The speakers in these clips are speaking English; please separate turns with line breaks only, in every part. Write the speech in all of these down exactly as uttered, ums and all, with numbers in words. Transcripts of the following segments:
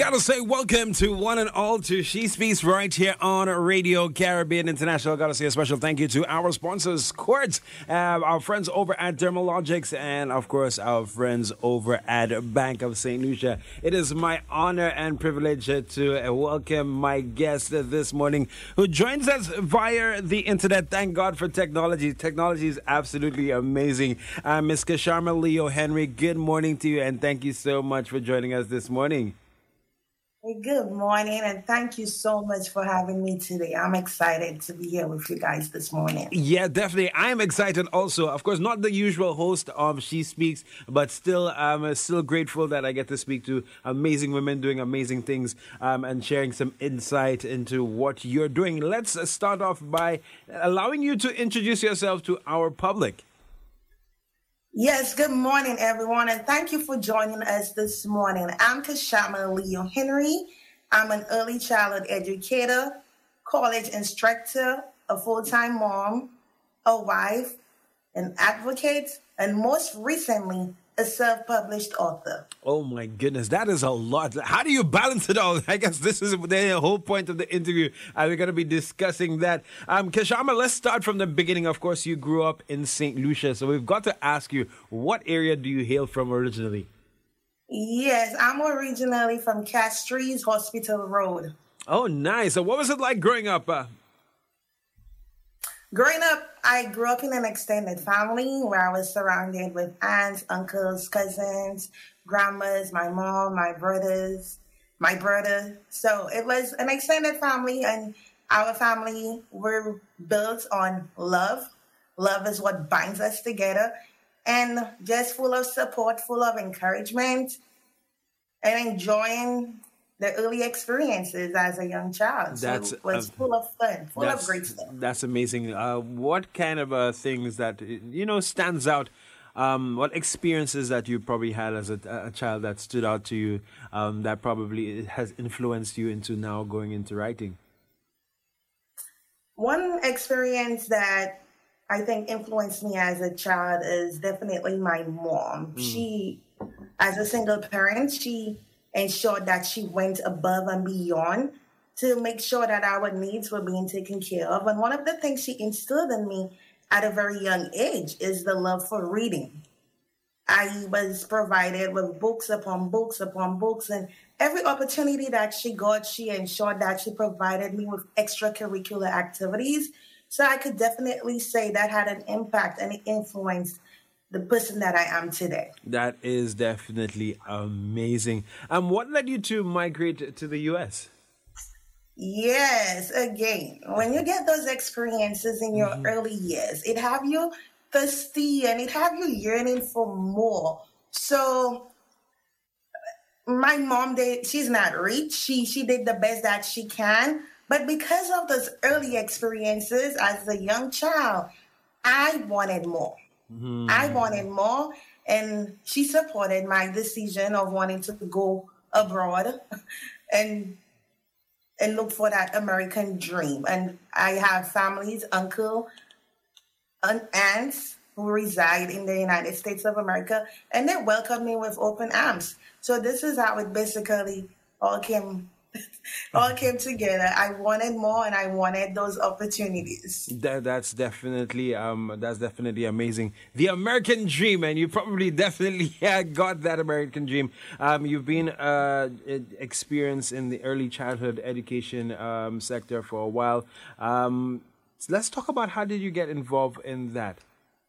Gotta say welcome to one and all to She Speaks right here on Radio Caribbean International. Gotta say a special thank you to our sponsors, Quartz, uh, our friends over at Dermalogics, and of course our friends over at Bank of Saint Lucia. It is my honor and privilege to welcome my guest this morning who joins us via the internet. Thank God for technology. Technology is absolutely amazing. Uh, Miz Kasharma Leo Henry, good morning to you, and thank you so much for joining us this morning.
Good morning, and thank you so much for having me today. I'm excited to be here with you guys this morning.
Yeah, definitely. I'm excited also. Of course, not the usual host of She Speaks, but still, I'm still grateful that I get to speak to amazing women doing amazing things um, and sharing some insight into what you're doing. Let's start off by allowing you to introduce yourself to our public.
Yes, good morning, everyone, and thank you for joining us this morning. I'm Kasharma Leo Henry. I'm an early childhood educator, college instructor, a full-time mom, a wife, an advocate, and most recently, a self-published author.
Oh my goodness, that is a lot. How do you balance it all? I guess this is the whole point of the interview. Uh, we're going to be discussing that. Um, Kasharma, let's start from the beginning. Of course, you grew up in Saint Lucia, so we've got to ask you, what area do you hail from originally?
Yes, I'm originally from Castries Hospital Road.
Oh, nice. So what was it like growing up? Uh,
Growing up, I grew up in an extended family where I was surrounded with aunts, uncles, cousins, grandmas, my mom, my brothers, my brother. So it was an extended family, and our family were built on love. Love is what binds us together, and just full of support, full of encouragement, and enjoying the early experiences as a young child. So
that's,
it was
uh,
full of fun, full of great stuff.
That's amazing. Uh, what kind of uh, things that, you know, stands out? Um, what experiences that you probably had as a, a child that stood out to you um, that probably has influenced you into now going into writing?
One experience that I think influenced me as a child is definitely my mom. Mm. She, as a single parent, she ensured that she went above and beyond to make sure that our needs were being taken care of. And one of the things she instilled in me at a very young age is the love for reading. I was provided with books upon books upon books, and every opportunity that she got, she ensured that she provided me with extracurricular activities. So I could definitely say that had an impact and it influenced the person that I am today.
That is definitely amazing. And um, what led you to migrate to the U S?
Yes, again, when you get those experiences in your mm-hmm. early years, it have you thirsty and it have you yearning for more. So my mom, did, she's not rich. She, she did the best that she can. But because of those early experiences as a young child, I wanted more. Mm-hmm. I wanted more, and she supported my decision of wanting to go abroad and and look for that American dream. And I have families, uncle, and aunts who reside in the United States of America, and they welcomed me with open arms. So this is how it basically all came all came together. I wanted more, and I wanted those opportunities.
That, that's definitely um that's definitely amazing. The American dream, and you probably definitely yeah, got that American dream. Um, you've been uh experienced in the early childhood education um sector for a while. Um, so let's talk about how did you get involved in that?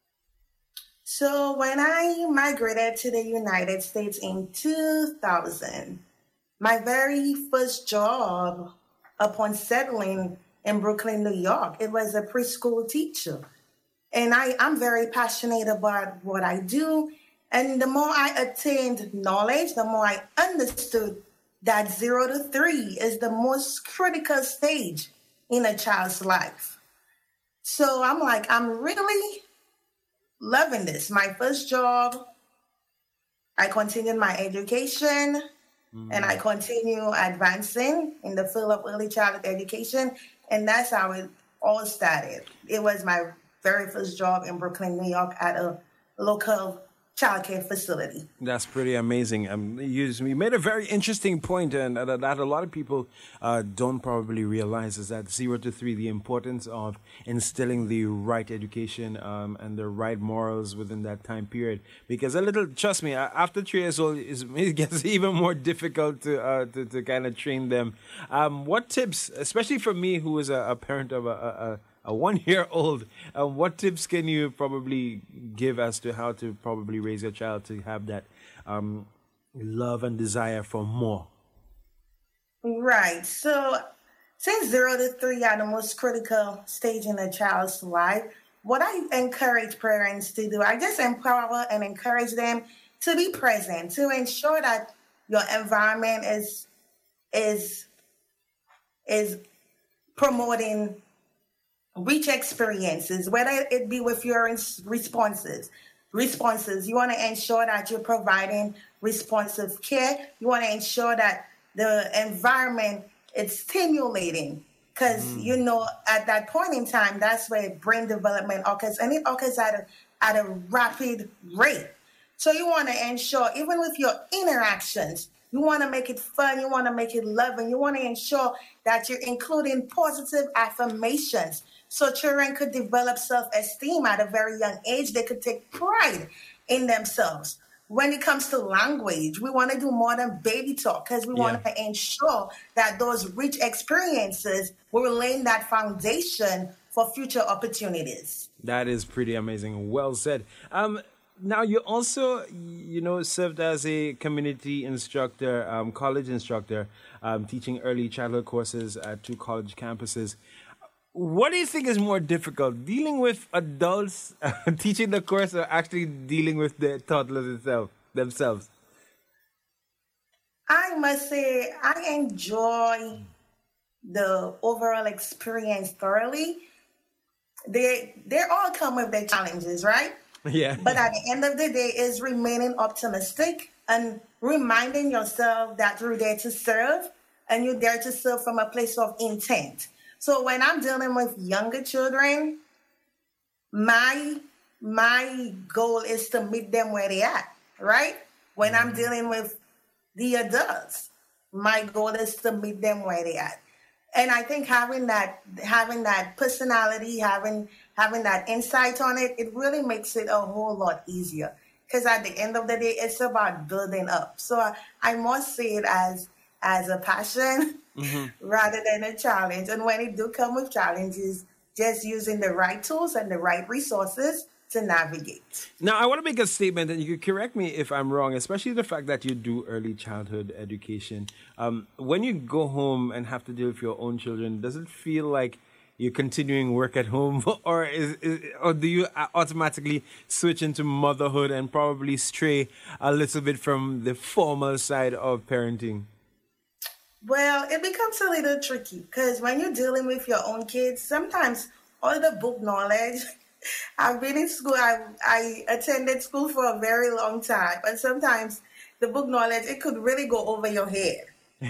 So when I migrated to the United States in two thousand. My very first job upon settling in Brooklyn, New York, it was a preschool teacher. And I, I'm very passionate about what I do. And the more I attained knowledge, the more I understood that zero to three is the most critical stage in a child's life. So I'm like, I'm really loving this. My first job, I continued my education. Mm-hmm. And I continue advancing in the field of early childhood education. And that's how it all started. It was my very first job in Brooklyn, New York at a local childcare facility.
That's pretty amazing. Um, you, you made a very interesting point, and uh, that a lot of people uh, don't probably realize is that zero to three, the importance of instilling the right education um, and the right morals within that time period. Because a little, trust me, uh, after three years old, it's, it gets even more difficult to uh, to, to kind of train them. Um, what tips, especially for me, who is a, a parent of a, a a one-year-old, uh, what tips can you probably give as to how to probably raise your child to have that um, love and desire for more?
Right. So since zero to three are the most critical stage in a child's life, what I encourage parents to do, I just empower and encourage them to be present, to ensure that your environment is is is promoting rich experiences, whether it be with your responses. Responses, you want to ensure that you're providing responsive care. You want to ensure that the environment is stimulating, because mm. you know at that point in time, that's where brain development occurs, and it occurs at a at a rapid rate. So you want to ensure, even with your interactions, you want to make it fun, you want to make it loving, you want to ensure that you're including positive affirmations. So children could develop self-esteem at a very young age. They could take pride in themselves. When it comes to language, we want to do more than baby talk, because we yeah. want to ensure that those rich experiences will lay that foundation for future opportunities.
That is pretty amazing. Well said. Um, now, you also, you know, served as a community instructor, um, college instructor, um, teaching early childhood courses at two college campuses. What do you think is more difficult, dealing with adults teaching the course, or actually dealing with the toddlers itself, themselves?
I must say I enjoy the overall experience thoroughly. They they all come with their challenges, right?
Yeah.
But at the end of the day, is remaining optimistic and reminding yourself that you're there to serve, and you're there to serve from a place of intent. So when I'm dealing with younger children, my my goal is to meet them where they are, right? When I'm dealing with the adults, my goal is to meet them where they are. And I think having that having that personality, having having that insight on it, it really makes it a whole lot easier. Because at the end of the day, it's about building up. So I, I must see it as as a passion mm-hmm. rather than a challenge. And when it do come with challenges, just using the right tools and the right resources to navigate.
Now, I want to make a statement, and you can correct me if I'm wrong, especially the fact that you do early childhood education. Um, when you go home and have to deal with your own children, does it feel like you're continuing work at home, or is, is or do you automatically switch into motherhood and probably stray a little bit from the formal side of parenting?
Well, it becomes a little tricky, because when you're dealing with your own kids, sometimes all the book knowledge, I've been in school, I, I attended school for a very long time, and sometimes the book knowledge, it could really go over your head.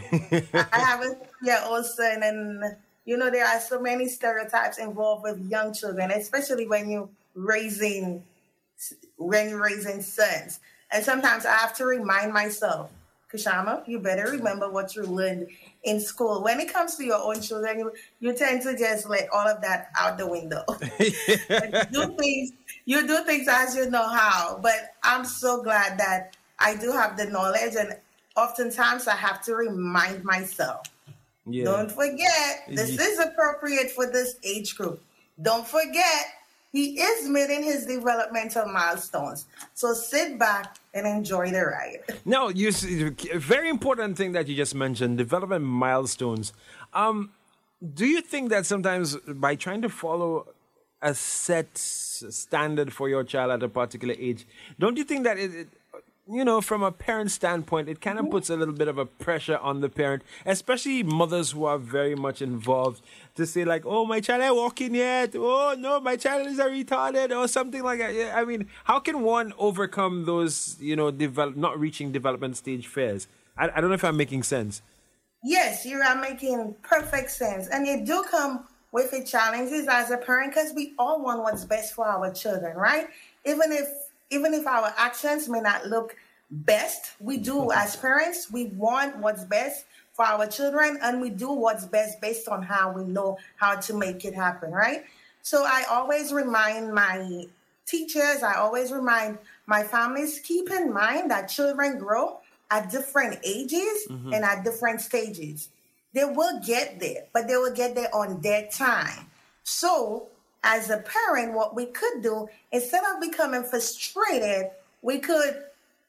I have a three-year-old son, and, you know, there are so many stereotypes involved with young children, especially when you're raising, when you're raising sons. And sometimes I have to remind myself, Kashama, you better remember what you learned in school. When it comes to your own children, you, you tend to just let all of that out the window. you do things, you do things as you know how. But I'm so glad that I do have the knowledge, and oftentimes I have to remind myself. Yeah. Don't forget, this yeah. is appropriate for this age group. Don't forget, he is meeting his developmental milestones. So sit back and enjoy the ride.
Now, you see, a very important thing that you just mentioned, development milestones. Um, do you think that sometimes by trying to follow a set standard for your child at a particular age, don't you think that it, it you know, from a parent standpoint, it kind of puts a little bit of a pressure on the parent, especially mothers who are very much involved, to say like, oh, my child ain't walking yet. Oh, no, my child is a retarded, or something like that. I mean, how can one overcome those, you know, develop, not reaching development stage fears? I, I don't know if I'm making sense.
Yes, you are making perfect sense. And you do come with the challenges as a parent, because we all want what's best for our children, right? Even if even if our actions may not look best, we do as parents, we want what's best for our children, and we do what's best based on how we know how to make it happen, right? So I always remind my teachers, I always remind my families, keep in mind that children grow at different ages mm-hmm. and at different stages. They will get there, but they will get there on their time. So as a parent, what we could do, instead of becoming frustrated, we could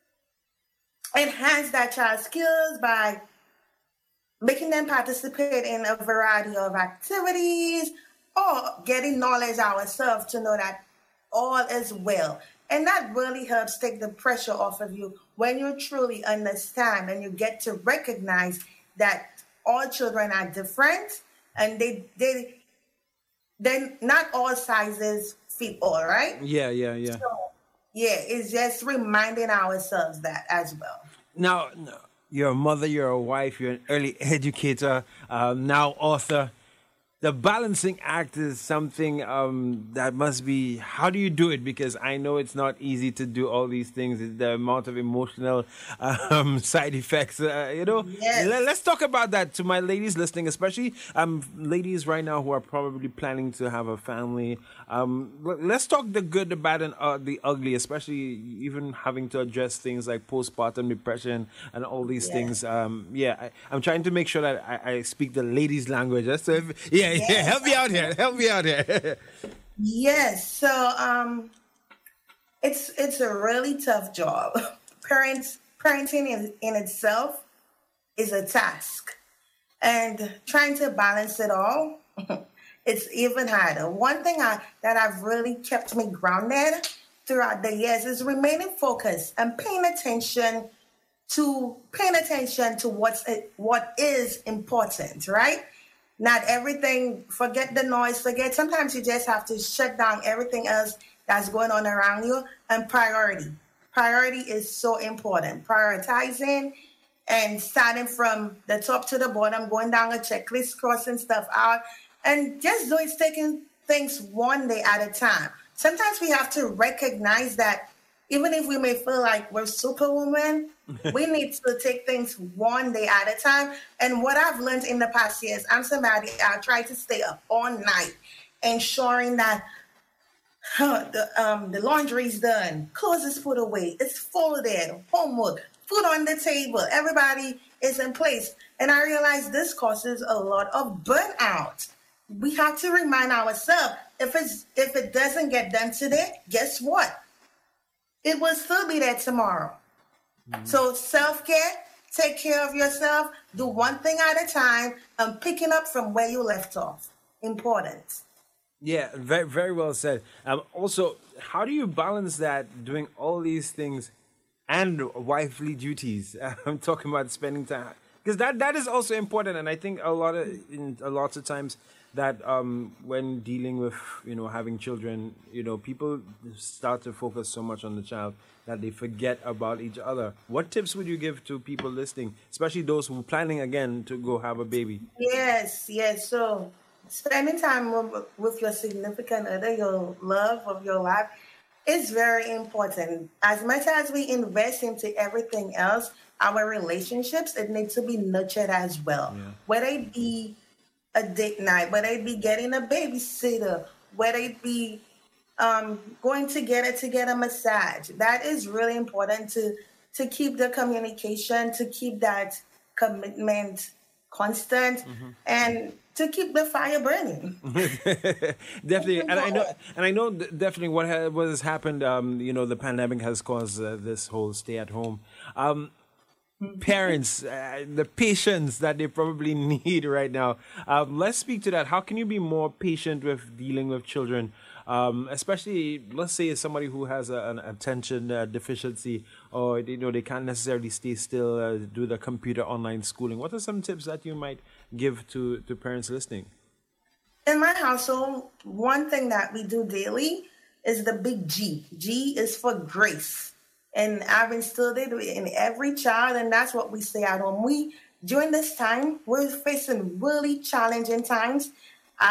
enhance that child's skills by making them participate in a variety of activities or getting knowledge ourselves to know that all is well. And that really helps take the pressure off of you when you truly understand and you get to recognize that all children are different and they they they not all sizes fit all, right?
Yeah, yeah, yeah.
So, yeah, it's just reminding ourselves that as well.
Now, you're a mother, you're a wife, you're an early educator, um, now author. The balancing act is something um, that must be, how do you do it? Because I know it's not easy to do all these things. The amount of emotional um, side effects, uh, you know.
Yes.
Let, let's talk about that to my ladies listening, especially um, ladies right now who are probably planning to have a family. Um, let's talk the good, the bad, and uh, the ugly, especially even having to address things like postpartum depression and all these yes. things. Um, yeah, I, I'm trying to make sure that I, I speak the ladies' language. So if, yeah.
Yes.
Yeah, help me out here. Help me out here.
Yes. So um, it's it's a really tough job. Parents parenting in, in itself is a task, and trying to balance it all, it's even harder. One thing I, that I've really kept me grounded throughout the years is remaining focused and paying attention to paying attention to what's what is important, right? Not everything, forget the noise, forget, sometimes you just have to shut down everything else that's going on around you. And priority. Priority is so important. Prioritizing and starting from the top to the bottom, going down a checklist, crossing stuff out, and just doing, taking things one day at a time. Sometimes we have to recognize that even if we may feel like we're superwoman, we need to take things one day at a time. And what I've learned in the past years, I'm somebody, I try to stay up all night, ensuring that huh, the um, the laundry's done, clothes is put away, it's folded, homework, food on the table, everybody is in place. And I realize this causes a lot of burnout. We have to remind ourselves, if it's if it doesn't get done today, guess what? It will still be there tomorrow. Mm-hmm. So self-care, take care of yourself, do one thing at a time, and picking up from where you left off. Important.
Yeah, very, very well said. Um, also, how do you balance that, doing all these things and wifely duties? I'm talking about spending time. Because that, that is also important, and I think a lot of in, a lots of times that um, when dealing with, you know, having children, you know, people start to focus so much on the child that they forget about each other. What tips would you give to people listening, especially those who are planning again to go have a baby?
Yes, yes. So spending time with, with your significant other, your love of your life, is very important. As much as we invest into everything else, our relationships, it needs to be nurtured as well. Yeah. Whether it be a date night, whether it be getting a babysitter, whether it be um, going together to get a massage. That is really important to, to keep the communication, to keep that commitment constant, mm-hmm. and to keep the fire burning.
Definitely, and I know, and I know definitely what has, what has happened. Um, you know, the pandemic has caused uh, this whole stay at home. Um, Parents, uh, the patience that they probably need right now. Um, let's speak to that. How can you be more patient with dealing with children, um, especially, let's say, somebody who has a, an attention uh, deficiency, or you know they can't necessarily stay still, uh, do the computer online schooling. What are some tips that you might give to, to parents listening?
In my household, one thing that we do daily is the big G. G is for grace. And I've instilled it in every child, and that's what we say at home. We, during this time, we're facing really challenging times. Um,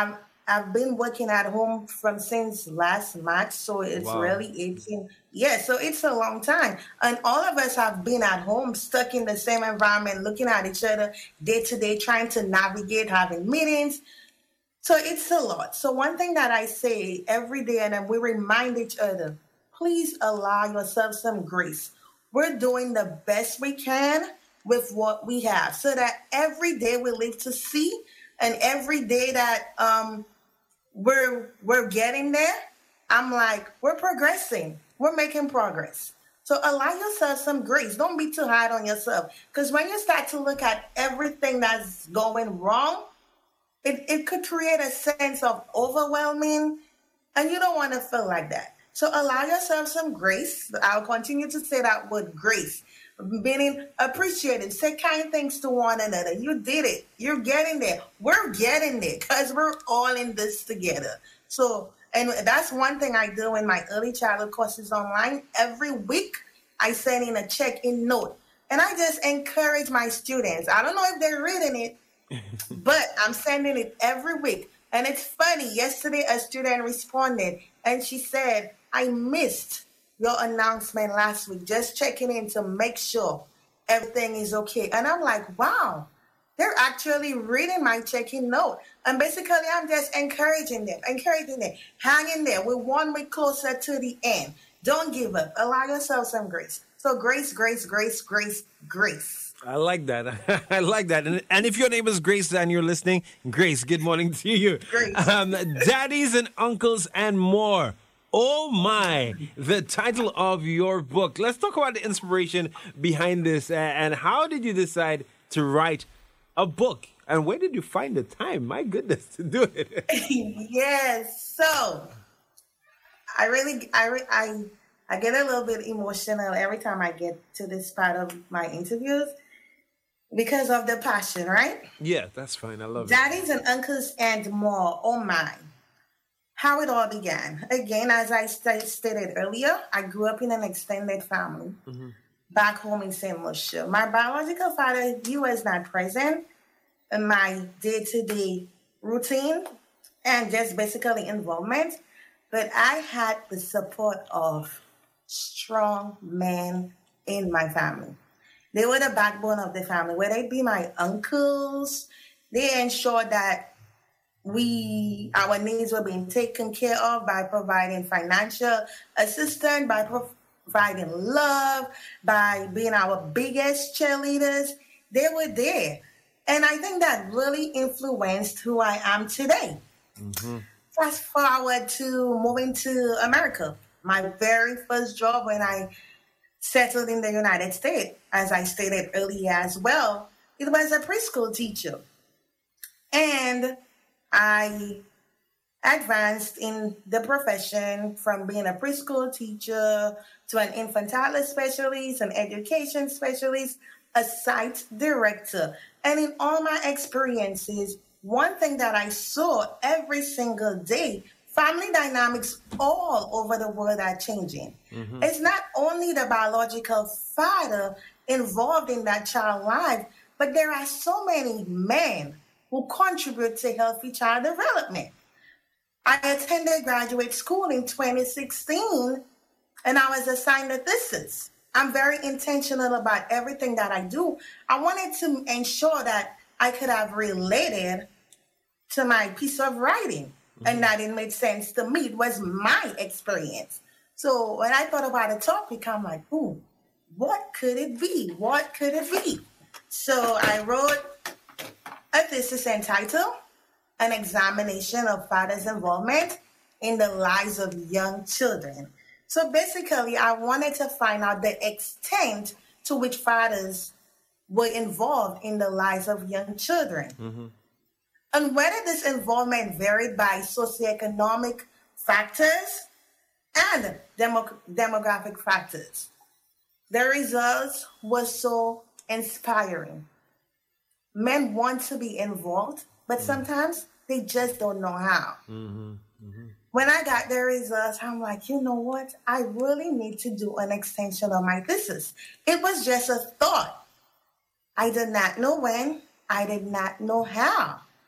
I've been working at home from since last March, so it's
Wow.
really eighteen. Yeah, so it's a long time. And all of us have been at home, stuck in the same environment, looking at each other day to day, trying to navigate, having meetings. So it's a lot. So one thing that I say every day, and then we remind each other, please allow yourself some grace. We're doing the best we can with what we have, so that every day we live to see, and every day that um, we're we're getting there, I'm like, we're progressing. We're making progress. So allow yourself some grace. Don't be too hard on yourself. Because when you start to look at everything that's going wrong, it, it could create a sense of overwhelming, and you don't want to feel like that. So allow yourself some grace. I'll continue to say that word, grace. Meaning appreciative. Say kind things to one another. You did it. You're getting there. We're getting there because we're all in this together. So, and that's one thing I do in my early childhood courses online. Every week, I send in a check-in note. And I just encourage my students. I don't know if they're reading it, but I'm sending it every week. And it's funny. Yesterday, a student responded, and she said, I missed your announcement last week, just checking in to make sure everything is okay. And I'm like, wow, they're actually reading my check-in note. And basically, I'm just encouraging them, encouraging them, hang in there. We're one week closer to the end. Don't give up. Allow yourself some grace. So grace, grace, grace, grace, grace.
I like that. I like that. And, and if your name is Grace and you're listening, Grace, good morning to you.
Grace.
Um, Daddies and Uncles and More. Oh my, the title of your book. Let's talk about the inspiration behind this, uh, and how did you decide to write a book? And where did you find the time, my goodness, to do it?
Yes. So I really, I, re- I, I get a little bit emotional every time I get to this part of my interviews because of the passion, right?
Yeah, that's fine. I love it.
Daddies and Uncles and More. Oh my. How it all began. Again, as I st- stated earlier, I grew up in an extended family mm-hmm. back home in Saint Lucia. My biological father, he was not present in my day-to-day routine and just basically involvement, but I had the support of strong men in my family. They were the backbone of the family. Whether it be my uncles, they ensured that we our needs were being taken care of by providing financial assistance, by providing love, by being our biggest cheerleaders. They were there. And I think that really influenced who I am today. Mm-hmm. Fast forward to moving to America. My very first job when I settled in the United States, as I stated earlier as well, it was a preschool teacher. And I advanced in the profession from being a preschool teacher to an infantile specialist, an education specialist, a site director. And in all my experiences, one thing that I saw every single day, family dynamics all over the world are changing. Mm-hmm. It's not only the biological father involved in that child's life, but there are so many men who contribute to healthy child development. I attended graduate school in twenty sixteen, and I was assigned a thesis. I'm very intentional about everything that I do. I wanted to ensure that I could have related to my piece of writing, mm-hmm. and that it made sense to me. It was my experience. So when I thought about a topic, I'm like, ooh, what could it be? What could it be? So I wrote a thesis entitled An Examination of Fathers' Involvement in the Lives of Young Children. So basically, I wanted to find out the extent to which fathers were involved in the lives of young children. Mm-hmm. And whether this involvement varied by socioeconomic factors and demo- demographic factors. The results were so inspiring. Men want to be involved, but sometimes they just don't know how. Mm-hmm. Mm-hmm. When I got the results, I'm like, you know what? I really need to do an extension of my thesis. It was just a thought. I did not know when. I did not know how.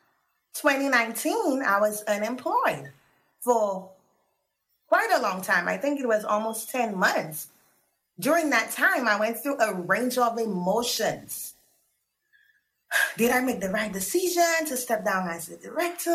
twenty nineteen, I was unemployed for quite a long time. I think it was almost ten months. During that time, I went through a range of emotions. Did I make the right decision to step down as a director?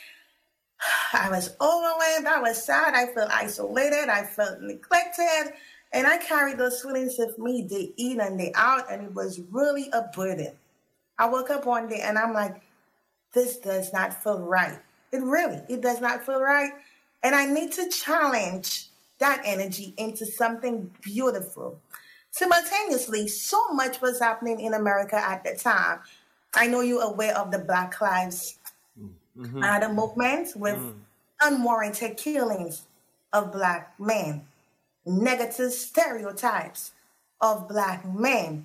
I was overwhelmed. I was sad. I felt isolated. I felt neglected. And I carried those feelings with me day in and day out. And it was really a burden. I woke up one day and I'm like, this does not feel right. It really, it does not feel right. And I need to challenge that energy into something beautiful. Simultaneously, so much was happening in America at the time. I know you're aware of the Black Lives mm-hmm. Matter movement with mm. unwarranted killings of Black men, negative stereotypes of Black men,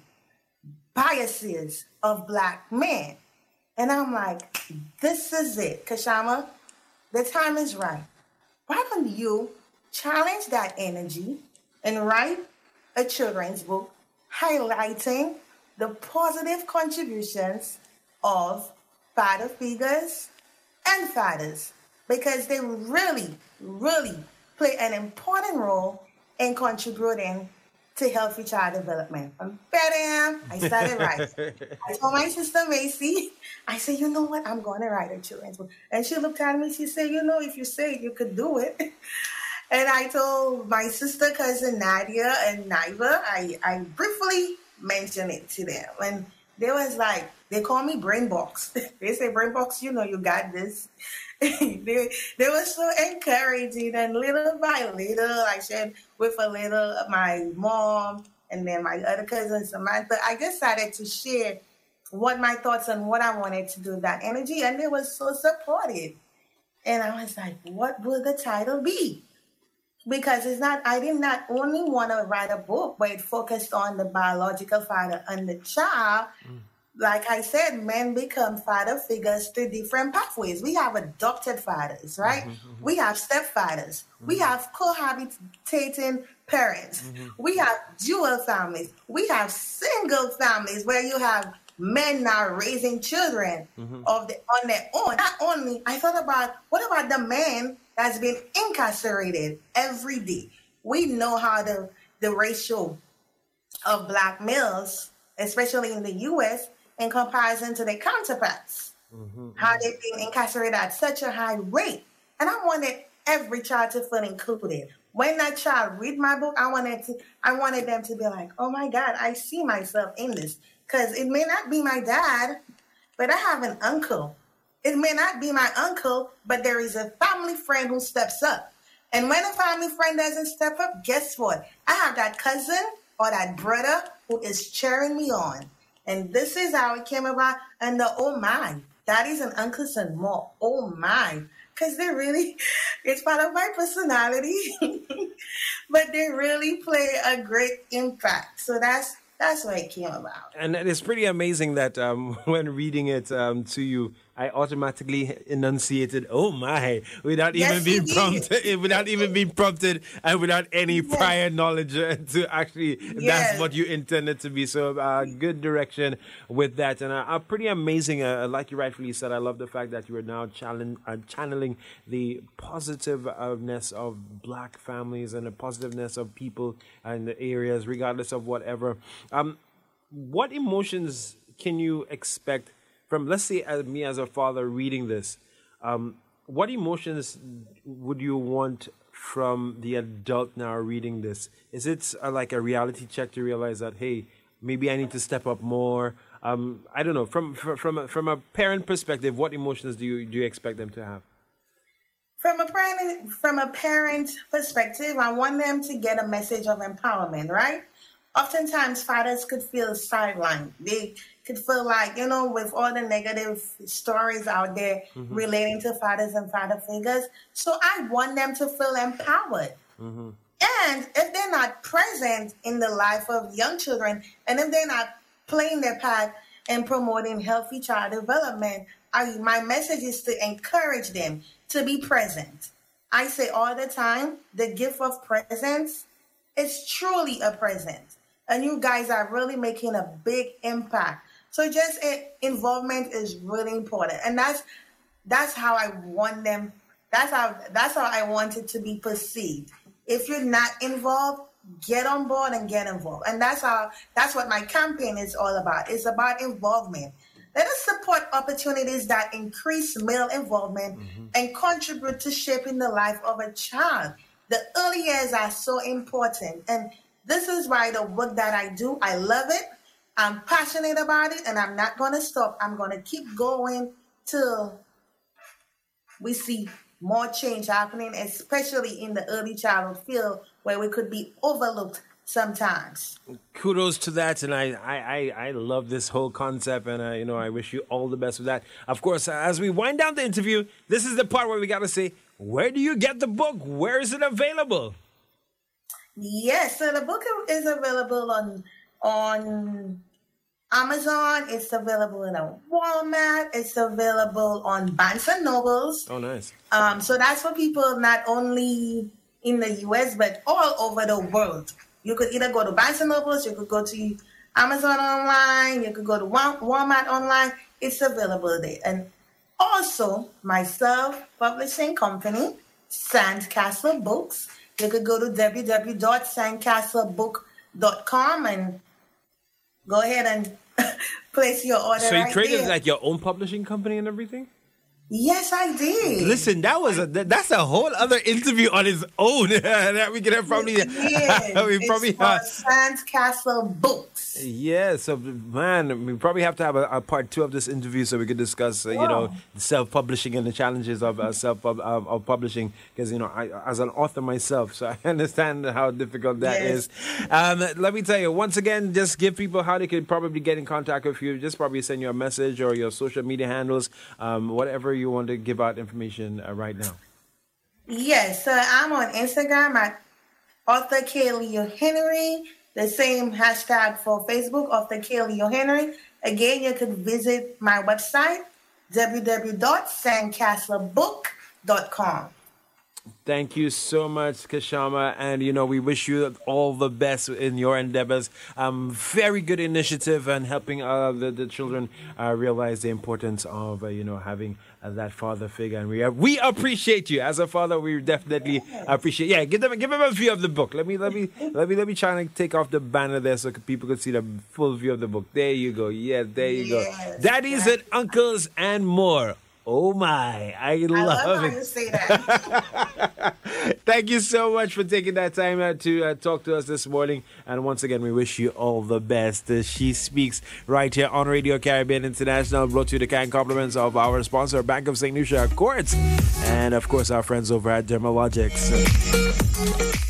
biases of Black men. And I'm like, this is it, Kashama. The time is right. Why don't you challenge that energy and write a children's book highlighting the positive contributions of father figures and fathers, because they really, really play an important role in contributing to healthy child development. I'm better. I started writing. I told my sister Macy, I said, you know what? I'm going to write a children's book. And she looked at me. She said, you know, if you say it, you could do it. And I told my sister, cousin Nadia and Naiva, I, I briefly mentioned it to them. And they was like, they call me Brain Box. They say, Brain Box, you know, you got this. they, they were so encouraging, and little by little, I shared with a little my mom and then my other cousin Samantha. I decided to share what my thoughts and what I wanted to do with that energy, and they were so supportive. And I was like, what will the title be? Because it's not, I did not only want to write a book, but it focused on the biological father and the child. Mm. Like I said, men become father figures through different pathways. We have adopted fathers, right? Mm-hmm, mm-hmm. We have stepfathers. Mm-hmm. We have cohabitating parents. Mm-hmm. We have dual families. We have single families where you have men now raising children mm-hmm. of the, on their own. Not only, I thought about, what about the man that's been incarcerated every day? We know how the, the ratio of Black males, especially in the U S, in comparison to their counterparts, mm-hmm. how they've been incarcerated at such a high rate. And I wanted every child to feel included. When that child read my book, I wanted to, I wanted them to be like, oh my God, I see myself in this. Because it may not be my dad, but I have an uncle. It may not be my uncle, but there is a family friend who steps up. And when a family friend doesn't step up, guess what? I have that cousin or that brother who is cheering me on. And this is how it came about. And the oh my, daddies and uncles and more, oh my. Because they really, it's part of my personality. But they really play a great impact. So that's that's where it came about.
And it's pretty amazing that um, when reading it um, to you, I automatically enunciated, oh my, without
Yes,
even being
you did.
prompted, without even being prompted, and without any
Yes.
prior knowledge uh, to actually, that's
Yes.
what you intended to be. So uh, good direction with that. And uh, uh, pretty amazing, uh, like you rightfully said, I love the fact that you are now challenge, uh, channeling the positiveness of Black families and the positiveness of people in the areas, regardless of whatever. Um, what emotions can you expect from, let's say, as me as a father reading this, um, what emotions would you want from the adult now reading this? Is it uh, like a reality check to realize that, hey, maybe I need to step up more? Um, I don't know. From from from a, from a parent perspective, what emotions do you do you expect them to have?
From a parent, from a parent perspective, I want them to get a message of empowerment, right? Oftentimes, fathers could feel sidelined. They could feel like, you know, with all the negative stories out there mm-hmm. relating to fathers and father figures. So I want them to feel empowered. Mm-hmm. And if they're not present in the life of young children, and if they're not playing their part in promoting healthy child development, I, my message is to encourage them to be present. I say all the time, the gift of presence is truly a present. And you guys are really making a big impact. So just uh, involvement is really important. And that's that's how I want them. That's how that's how I want it to be perceived. If you're not involved, get on board and get involved. And that's how that's what my campaign is all about. It's about involvement. Let us support opportunities that increase male involvement mm-hmm. and contribute to shaping the life of a child. The early years are so important. And this is why the work that I do, I love it. I'm passionate about it, and I'm not going to stop. I'm going to keep going till we see more change happening, especially in the early childhood field where we could be overlooked sometimes.
Kudos to that, and I, I, I love this whole concept, and uh, you know, I wish you all the best with that. Of course, as we wind down the interview, this is the part where we got to say, where do you get the book? Where is it available?
Yes, so the book is available on on Amazon. It's available in a Walmart. It's available on Barnes and Nobles.
Oh, nice.
Um, so that's for people not only in the U S but all over the world. You could either go to Barnes and Nobles, you could go to Amazon online, you could go to Walmart online. It's available there. And also, my self-publishing company, Sandcastle Books. You could go to w w w dot sandcastle book dot com and go ahead and place your order.
So you
right
created
there.
like your own publishing company and everything?
Yes, I did.
Listen, that was a that's a whole other interview on its own that we could have probably.
Yeah,
we probably
it's
have
Sandcastle Books.
Yeah, so man, we probably have to have a, a part two of this interview so we could discuss, uh, you know, self-publishing and the challenges of uh, self of, of publishing. Because you know, I, as an author myself, so I understand how difficult that
yes.
is. Um, let me tell you once again, just give people how they could probably get in contact with you. Just probably send you a message or your social media handles, um, whatever you want to give out information uh, right now.
Yes, so I'm on Instagram at author Kaylee Henry. The same hashtag for Facebook, author Kaylee Henry. Again, you could visit my website, w w w dot sandcastle book dot com.
Thank you so much, Kashama, and you know we wish you all the best in your endeavors. Um, very good initiative and helping uh, the, the children uh, realize the importance of uh, you know having uh, that father figure, and we uh, we appreciate you as a father. We definitely appreciate. Yeah, give them give them a view of the book. Let me let me let me let me try and take off the banner there so people could see the full view of the book. There you go. Yeah, there you
yes,
go. Daddies and uncles and more. Oh my, I love,
I love
it.
how you say that.
Thank you so much for taking that time uh, to uh, talk to us this morning. And once again, we wish you all the best. Uh, she Speaks right here on Radio Caribbean International, brought to you the kind compliments of our sponsor, Bank of Saint Lucia Courts, and of course, our friends over at Dermalogics.